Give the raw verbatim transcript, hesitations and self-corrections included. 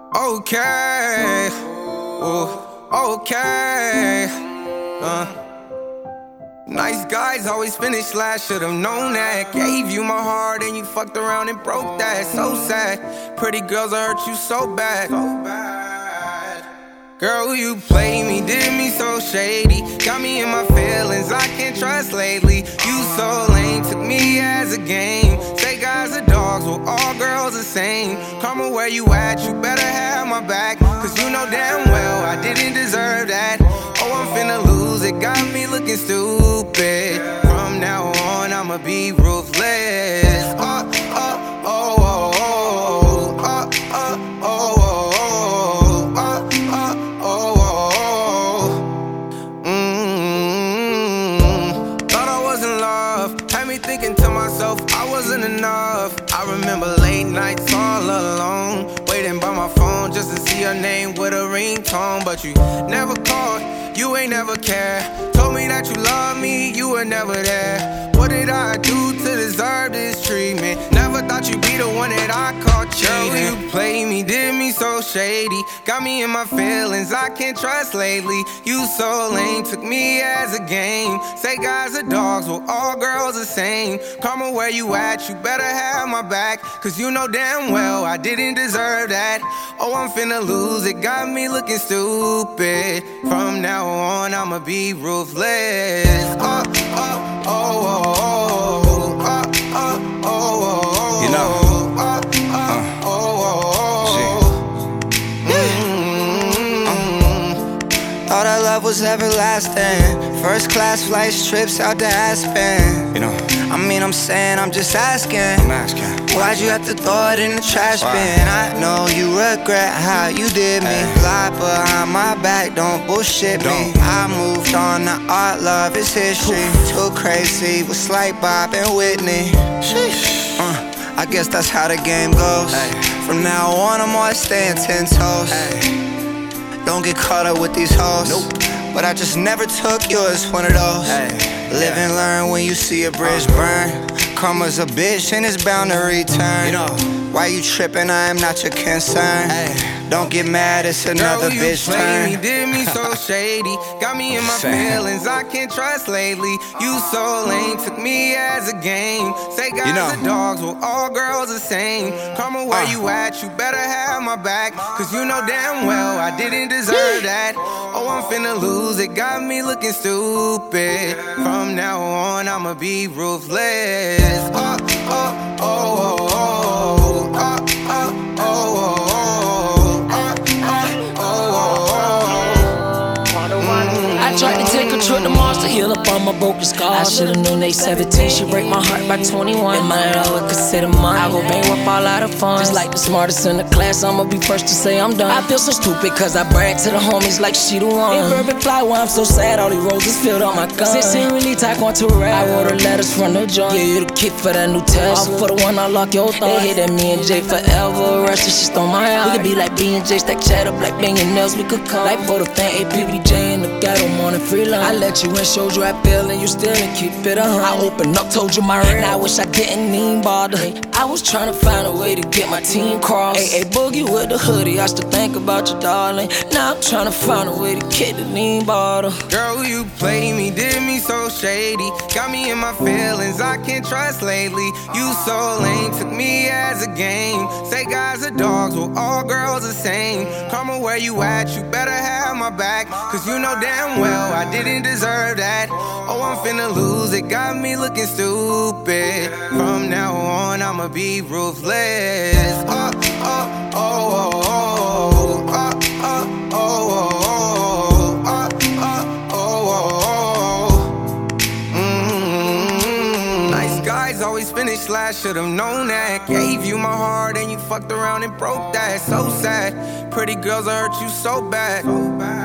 Okay, ooh, okay. Uh. Nice guys always finish last, should've known that. Gave you my heart and you fucked around and broke that. So sad, pretty girls will hurt you so bad. So bad. Girl, you played me, did me so shady. Got me in my feelings, I can't trust lately. You so lame, took me as a game. Say guys are dogs, well all girls the same. Karma, where you at, you better have my back. Cause you know damn well I didn't deserve that. Oh, I'm finna lose it, got me looking stupid. From now on, I'ma be ruthless. Oh, oh, oh, oh, oh, oh, oh, oh, oh, oh, oh, oh, oh. Mm. Thought I was in love, had me thinking to myself I wasn't enough. I remember late nights all alone, waiting by my phone just to see your name with a ringtone. But you never called, you ain't never care. Told me that you love me, you were never there. What did I do to deserve this treatment? Never thought you'd be the one that I caught cheating. Girl, you played me, did me so shady. Got me in my feelings, I can't trust lately. You so lame, took me as a game. Say guys are dogs, well all girls the same. Karma, where you at, you better have my back. Cause you know damn well I didn't deserve that. Oh, I'm finna lose it, got me looking stupid. From now on, I'ma be ruthless. Oh, oh, oh, oh, oh, oh, oh, oh, oh. You know, oh, oh, oh, oh, oh. Mm-hmm. Thought our love was everlasting. First class flights, trips out to Aspen. You know, I mean, I'm saying, I'm just asking. I'm asking. Why'd you have to throw it in the trash Why? bin? I know you regret how you did me. Ay. Lie behind my back, don't bullshit Don't. me. I moved on to art, love is history. Too crazy with Slight Bob and Whitney. Sheesh. Uh, I guess that's how the game goes. Ay. From now on, I'm always staying ten toes. Ay. Don't get caught up with these hoes. Nope. But I just never took you as one of those. Ay. Live Yeah. and learn when you see a bridge burn. Karma's a bitch and it's bound to return. You know. Why you tripping? I am not your concern. Ay. Don't get mad, it's another Girl, you bitch played turn. me, did me so shady. Got me in my Sad. feelings, I can't trust lately. You so lame, took me as a game. Say guys You know. are dogs, well all girls the same. Karma, where Uh. you at, you better have my back. Cause you know damn well I didn't deserve that. Oh, I'm finna lose it, got me looking stupid. From now on, I'ma be ruthless. Oh, oh, oh, oh, oh, oh, oh, oh, oh. I tried to take a trip to Mars to heal up all my broken scars. I should've known they seventeen, she break my heart by twenty-one. And mine I would consider mine. I go bankrupt all out of fun. Just like the smartest in the class, I'ma be first to say I'm done. I feel so stupid cause I brag to the homies like she the one. If Urban fly, why I'm so sad, all these roses filled up my gun. Since he really talk on to rap, I wrote her letters from the joint. Yeah, you the kick for that new test. All for the one I lock your thoughts. They hit at me and Jay forever. Rush she stole my heart. We could be like B and J, stack chat up like banging nails. We could come like for the fan, A P B J in the ghetto morning free lunch. I let you in, showed you I feel and you still didn't keep it a hundred. I opened up, told you my rent. I wish I didn't even bother. I was trying to find a way to get my team crossed. Hey, hey, Boogie with the hoodie, I still think about you, darling. Now I'm trying to find a way to kick the lean bottle. Girl, you played me, did me so shady. Got me in my feelings, I can't trust lately. You so lame, took me as a game. Say guys are dogs, well all girls the same. Karma, where you at, you better have my back. Cause you know damn well I didn't deserve that. Oh, I'm finna lose it, got me looking stupid. From now on, I'ma be ruthless. Oh, oh, oh, oh, oh, oh, oh, oh, oh, oh. Always finish last, should've known that. Gave you my heart and you fucked around and broke that. So sad, pretty girls will hurt you so bad.